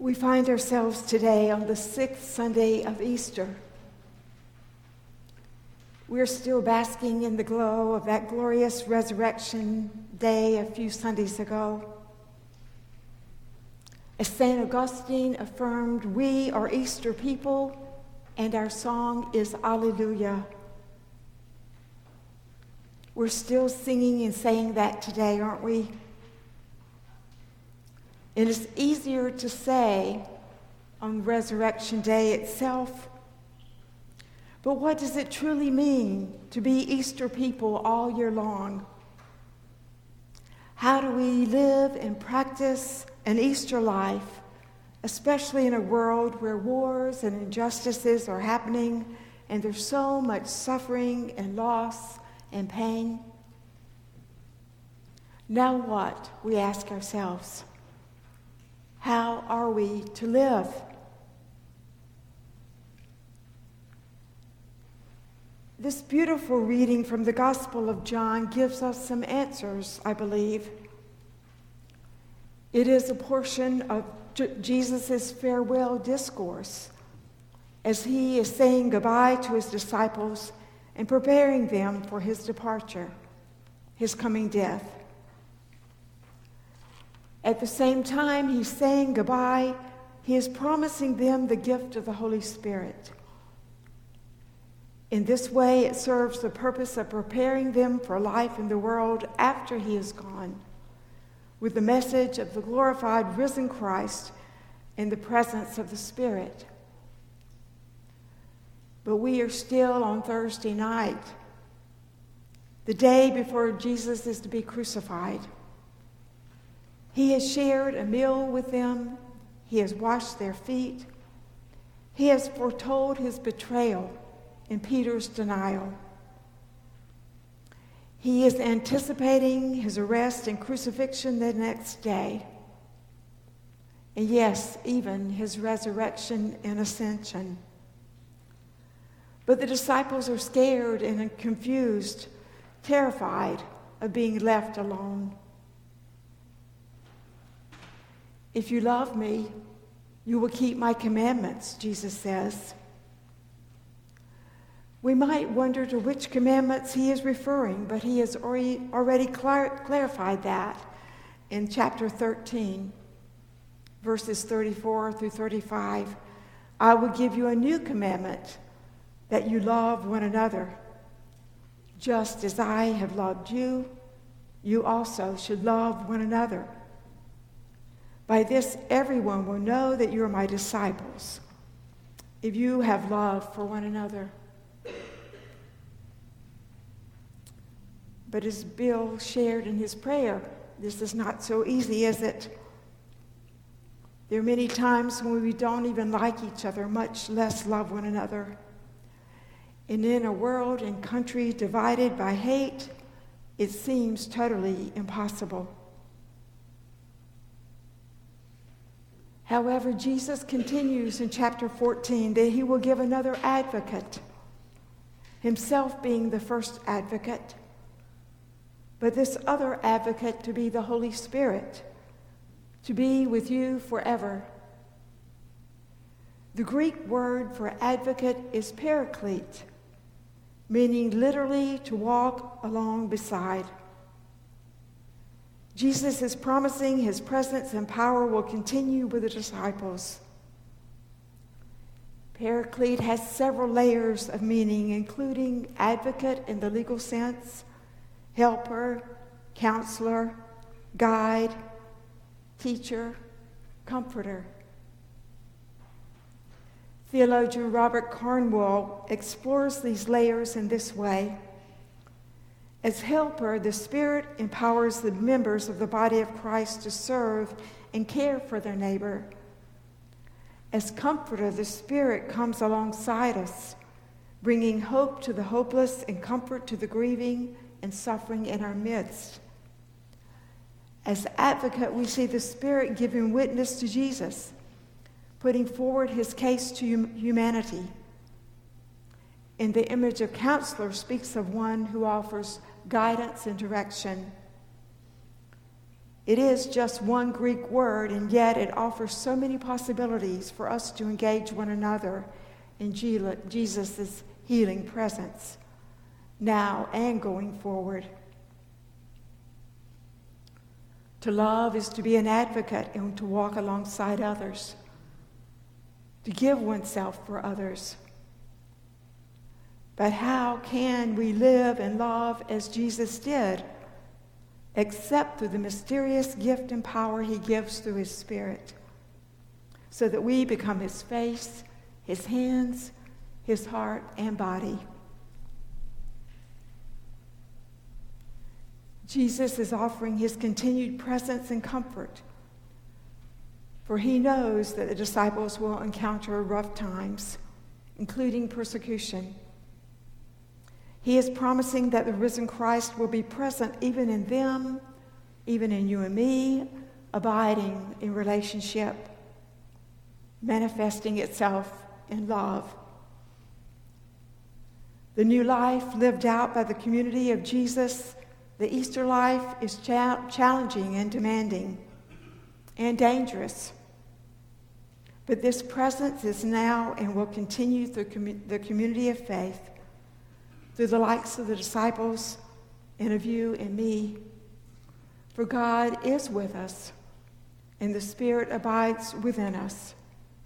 We find ourselves today on the 6th Sunday of Easter. We're still basking in the glow of that glorious resurrection day a few Sundays ago. As St. Augustine affirmed, we are Easter people, and our song is Alleluia. We're still singing and saying that today, aren't we? And it's easier to say on Resurrection Day itself. But what does it truly mean to be Easter people all year long? How do we live and practice an Easter life, especially in a world where wars and injustices are happening and there's so much suffering and loss and pain? Now what, we ask ourselves? How are we to live? This beautiful reading from the Gospel of John gives us some answers, I believe. It is a portion of Jesus' farewell discourse as he is saying goodbye to his disciples and preparing them for his departure, his coming death. At the same time he's saying goodbye, he is promising them the gift of the Holy Spirit. In this way, it serves the purpose of preparing them for life in the world after he is gone, with the message of the glorified risen Christ in the presence of the Spirit. But we are still on Thursday night, the day before Jesus is to be crucified. He has shared a meal with them. He has washed their feet. He has foretold his betrayal in Peter's denial. He is anticipating his arrest and crucifixion the next day. And yes, even his resurrection and ascension. But the disciples are scared and confused, terrified of being left alone. If you love me, you will keep my commandments, Jesus says. We might wonder to which commandments he is referring, but he has already clarified that in chapter 13, verses 34 through 35. I will give you a new commandment, that you love one another. Just as I have loved you, you also should love one another. By this, everyone will know that you are my disciples, if you have love for one another. But as Bill shared in his prayer, this is not so easy, is it? There are many times when we don't even like each other, much less love one another. And in a world and country divided by hate, it seems totally impossible. However, Jesus continues in chapter 14 that he will give another advocate, himself being the first advocate, but this other advocate to be the Holy Spirit, to be with you forever. The Greek word for advocate is paraclete, meaning literally to walk along beside. Jesus is promising his presence and power will continue with the disciples. Paraclete has several layers of meaning, including advocate in the legal sense, helper, counselor, guide, teacher, comforter. Theologian Robert Cornwell explores these layers in this way. As helper, the Spirit empowers the members of the body of Christ to serve and care for their neighbor. As comforter, the Spirit comes alongside us, bringing hope to the hopeless and comfort to the grieving and suffering in our midst. As advocate, we see the Spirit giving witness to Jesus, putting forward his case to humanity. And the image of counselor speaks of one who offers guidance and direction. It is just one Greek word, and yet it offers so many possibilities for us to engage one another in Jesus' healing presence, now and going forward. To love is to be an advocate and to walk alongside others, to give oneself for others. But how can we live and love as Jesus did, except through the mysterious gift and power he gives through his Spirit, so that we become his face, his hands, his heart, and body? Jesus is offering his continued presence and comfort, for he knows that the disciples will encounter rough times, including persecution. He is promising that the risen Christ will be present even in them, even in you and me, abiding in relationship, manifesting itself in love. The new life lived out by the community of Jesus, the Easter life, is challenging and demanding and dangerous. But this presence is now and will continue through the community of faith, through the likes of the disciples and of you and me. For God is with us, and the Spirit abides within us.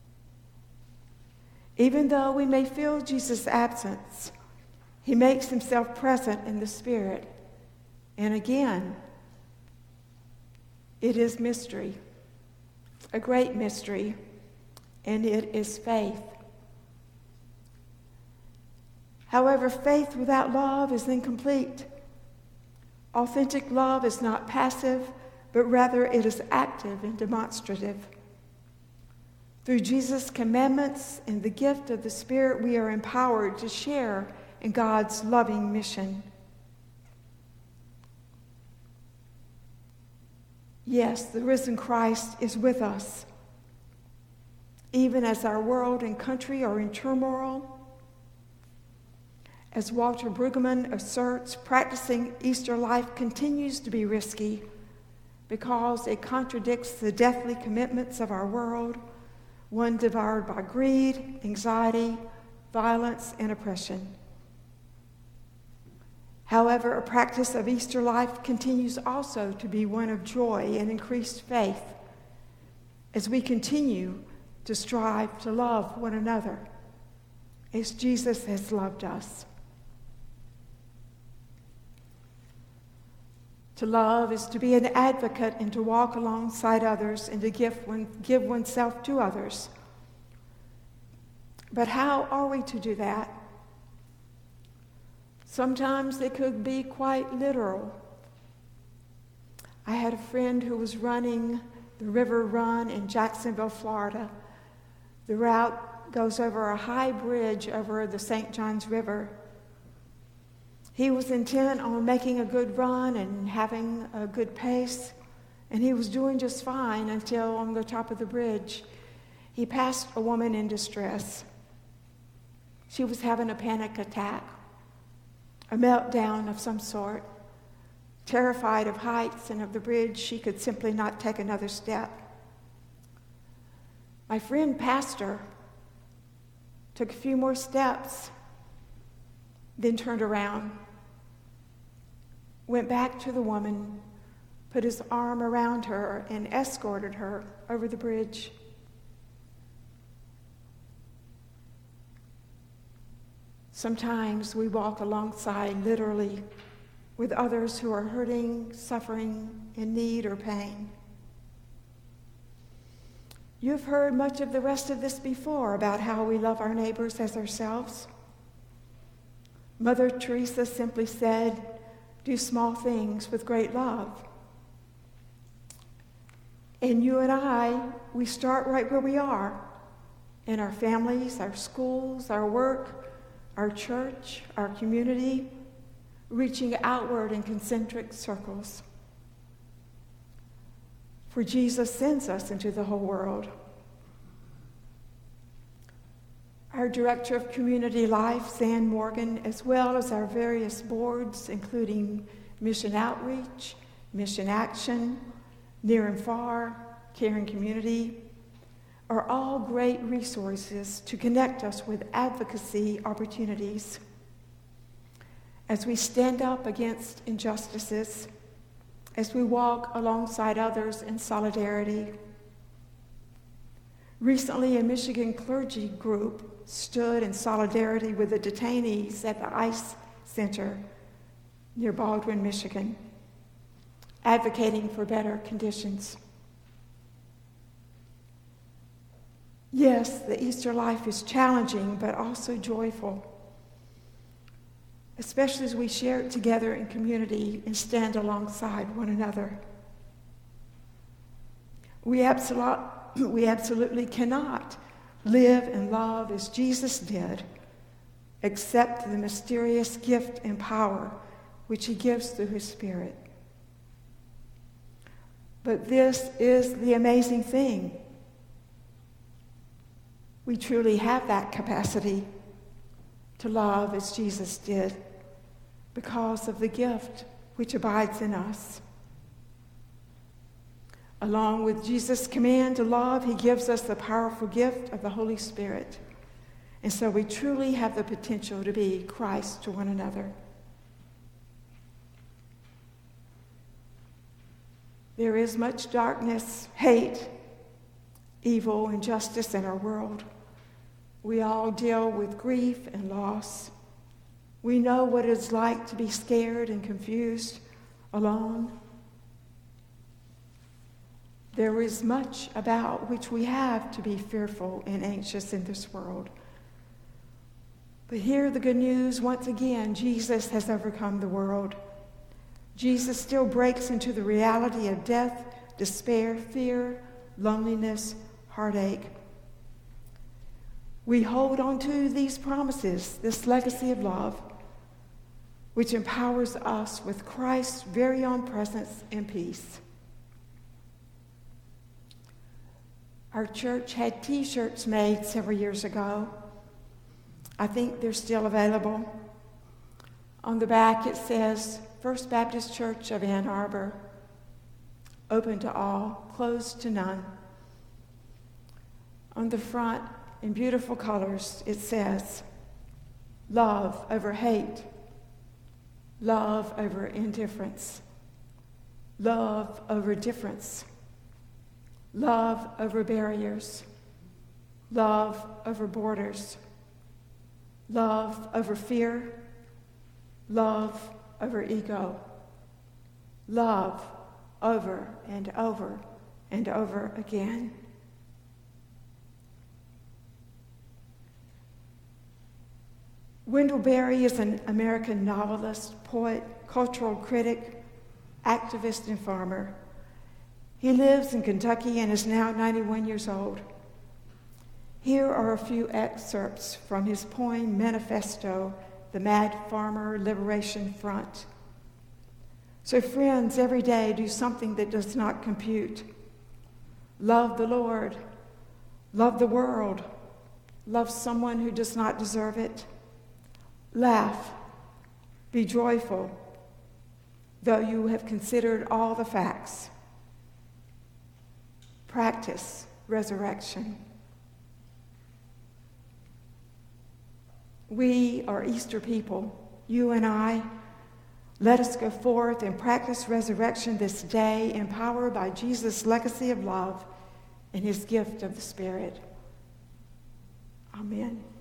Even though we may feel Jesus' absence, he makes himself present in the Spirit. And again, it is mystery, a great mystery, and it is faith. However, faith without love is incomplete. Authentic love is not passive, but rather it is active and demonstrative. Through Jesus' commandments and the gift of the Spirit, we are empowered to share in God's loving mission. Yes, the risen Christ is with us, even as our world and country are in turmoil. As Walter Brueggemann asserts, practicing Easter life continues to be risky because it contradicts the deathly commitments of our world, one devoured by greed, anxiety, violence, and oppression. However, a practice of Easter life continues also to be one of joy and increased faith as we continue to strive to love one another as Jesus has loved us. To love is to be an advocate and to walk alongside others and to give oneself to others. But how are we to do that? Sometimes it could be quite literal. I had a friend who was running the River Run in Jacksonville, Florida. The route goes over a high bridge over the St. Johns River. He was intent on making a good run and having a good pace, and he was doing just fine until on the top of the bridge, he passed a woman in distress. She was having a panic attack, a meltdown of some sort. Terrified of heights and of the bridge, she could simply not take another step. My friend passed her, took a few more steps, then turned around, went back to the woman, put his arm around her, and escorted her over the bridge. Sometimes we walk alongside, literally, with others who are hurting, suffering, in need, or pain. You've heard much of the rest of this before about how we love our neighbors as ourselves. Mother Teresa simply said, "Do small things with great love." And you and I, we start right where we are, in our families, our schools, our work, our church, our community, reaching outward in concentric circles. For Jesus sends us into the whole world. Our Director of Community Life, Zan Morgan, as well as our various boards, including Mission Outreach, Mission Action, near and far, caring community, are all great resources to connect us with advocacy opportunities as we stand up against injustices, as we walk alongside others in solidarity. Recently, a Michigan clergy group stood in solidarity with the detainees at the ICE Center near Baldwin, Michigan, advocating for better conditions. Yes, the Easter life is challenging, but also joyful, especially as we share it together in community and stand alongside one another. We absolutely cannot live and love as Jesus did, except the mysterious gift and power which he gives through his Spirit. But this is the amazing thing. We truly have that capacity to love as Jesus did because of the gift which abides in us. Along with Jesus' command to love, he gives us the powerful gift of the Holy Spirit. And so we truly have the potential to be Christ to one another. There is much darkness, hate, evil, injustice in our world. We all deal with grief and loss. We know what it's like to be scared and confused, alone. There is much about which we have to be fearful and anxious in this world. But hear the good news once again: Jesus has overcome the world. Jesus still breaks into the reality of death, despair, fear, loneliness, heartache. We hold on to these promises, this legacy of love, which empowers us with Christ's very own presence and peace. Our church had T-shirts made several years ago. I think they're still available. On the back it says, First Baptist Church of Ann Arbor, open to all, closed to none. On the front, in beautiful colors, it says, love over hate, love over indifference, love over difference, love over barriers, love over borders, love over fear, love over ego, love over and over and over again. Wendell Berry is an American novelist, poet, cultural critic, activist, and farmer. He lives in Kentucky and is now 91 years old. Here are a few excerpts from his poem Manifesto, The Mad Farmer Liberation Front. So friends, every day do something that does not compute. Love the Lord, love the world, love someone who does not deserve it. Laugh, be joyful, though you have considered all the facts. Practice resurrection. We are Easter people, you and I. Let us go forth and practice resurrection this day, empowered by Jesus' legacy of love and his gift of the Spirit. Amen.